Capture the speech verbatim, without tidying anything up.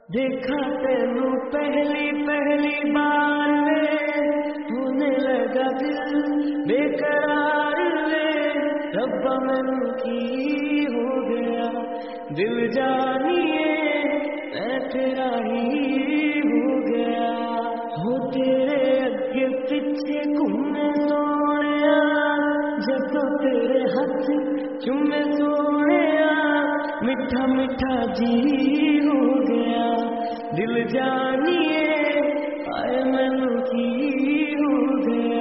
देखा तेनू पहली पहली बार वे होने लगा दिल बेकरार वे रब्बा मैनू की हो गया दिल जानिए मैं तेरा ही हो गया हो तेरे अगे पीछे घूमे सोने जब तेरे हाथ चुमे सोने मिठा मिठा जी हो गया दिल जानिए आए मैनू की हो गया।